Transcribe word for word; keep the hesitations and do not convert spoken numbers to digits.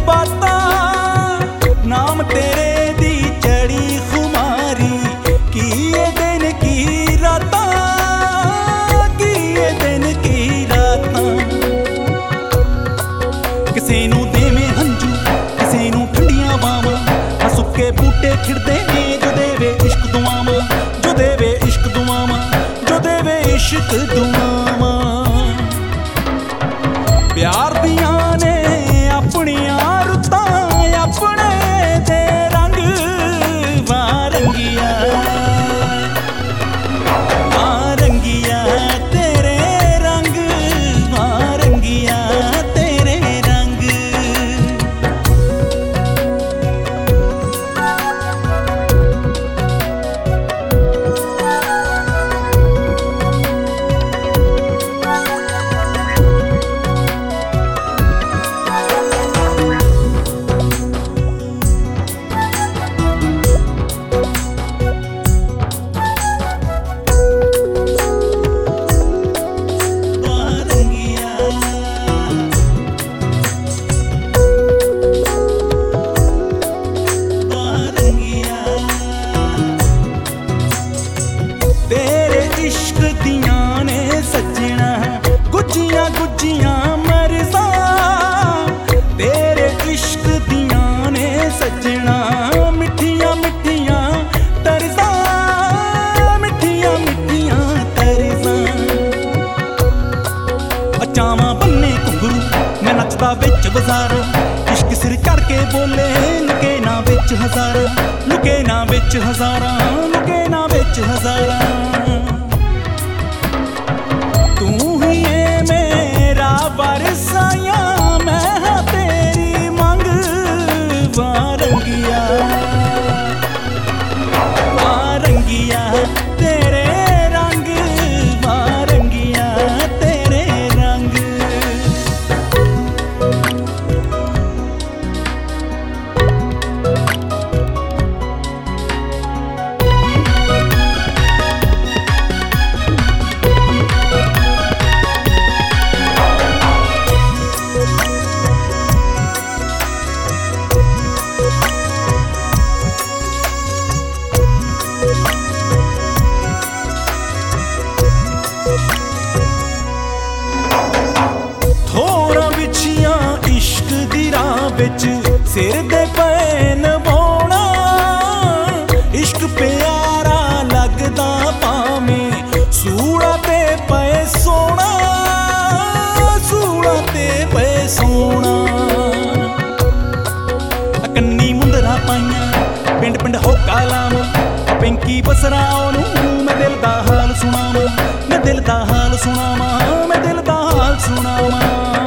बातां नाम तेरे दी चढ़ी खुमारी की ये दिन की रातां की ये दिन की रातां किसे नू देवे हंजू किसे नू ठंडियां बावां सुक्के बूटे खिड़दे ने जो देवे इश्क दुआवां जो देवे इश्क दुआवां जो देवे इश्क दुआवां प्यार दियां ने अपनियां रुत्तां अपने दे रंग वारंगिया वारंगिया तेरे रंग वारंगिया तेरे रंग इश्क दियां ने सजना गुज्जियां गुज्जियां मरज़ा तेरे इश्क दियां ने सजना मिठियां मिठियां तरज़ा मिठियां मिठियां तरज़ा अचावां बन्ने घुंघरू मैं नचदा विच बाज़ार इश्क सिर चढ़ के बोले लुके ना विच हज़ारां लुके ना विच हज़ारां लुके ना विच हज़ारां बरसाया मैं हाँ तेरी मंग वारंगिया वारंगिया तेरे रंग वारंगिया तेरे रंग सिर दे पैन बोना इश्क प्यारा लगदा पावें सूड़ा ते पे सोना सूड़ा ते पे सोना कन्नी मुंदरा पाइयां पिंड पिंड होका लावां पिंकी बसरा ओनू मैं दिल दा हाल सुनावां मैं दिल दा हाल सुनावां मैं दिल दा हाल सुनावां